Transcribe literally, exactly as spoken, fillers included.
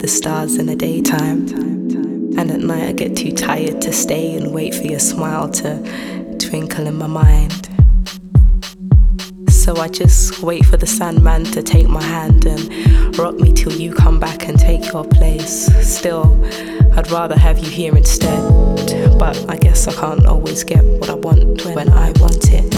the stars in the daytime. And at night I get too tired to stay and wait for your smile to twinkle in my mind. So I just wait for the Sandman to take my hand and rock me till you come back and take your place. Still, I'd rather have you here instead, but I guess I can't always get what I want when I want it.